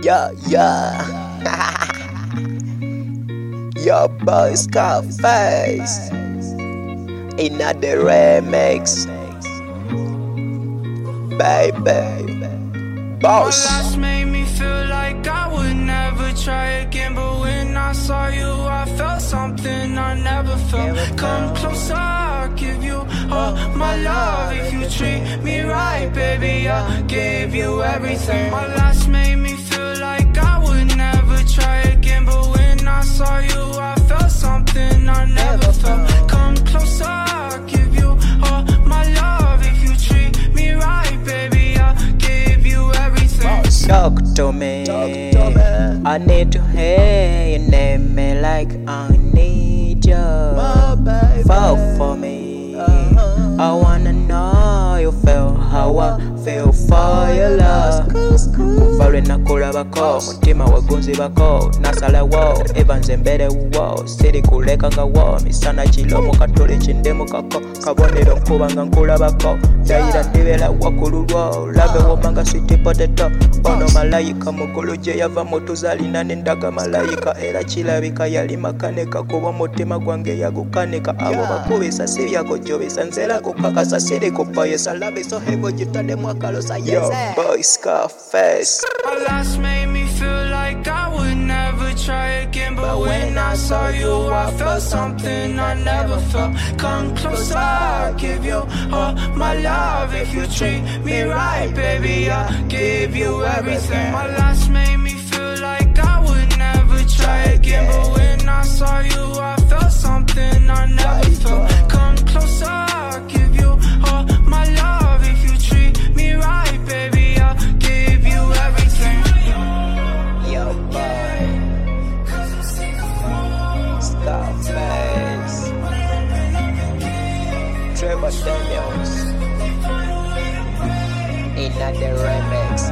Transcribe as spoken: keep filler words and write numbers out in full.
Yeah, yeah. Your boy Scarface. Another remix. Baby. Boss. My last made me feel like I would never try again. But when I saw you, I felt something I never felt. Come closer, I'll give you all my love. If you treat me right, baby, I'll give you everything. My last made me feel like I would never try again. But when I saw you, I felt something I never felt. Come closer, I'll give you all my love. If you treat me right, baby, I'll give you everything. Talk to me. I need to hear your name me like I need you. Fall for me. I wanna know you feel how I feel for your love. Kuvale nakulabako, mutima wagunzi bako. Nasalawo, evanze mbere wo. Siri kuleka nga wo. Misana chilomo katole chindemu kako. Kabonero nkuba nga nkulabako. Daira ndibela wakululwo. Lave womanga sweet potato. Ono malayika mukulu je yava mutuzalina nendaga malayika. Era chilabika yali makaneka kuba mutima gwange yagukaneka. Abo bakubisa siri yako jobisa nzela kukakasa siri kupayesa. Lave so hego jitade mwakalosa yes. Yo, boy Scarface. My last made me feel like I would never try again. But when I saw you, I felt something I never felt. Come closer, I'll give you all my love. If you treat me right, baby, I'll give you everything. My last made me feel like I would never try again. But when I saw you, I felt something I never felt. Come closer, I'll give you all my love. If you treat me right, baby, I'll give you everything. Yo, boy Scarface. Trevor Daniels. Another remix.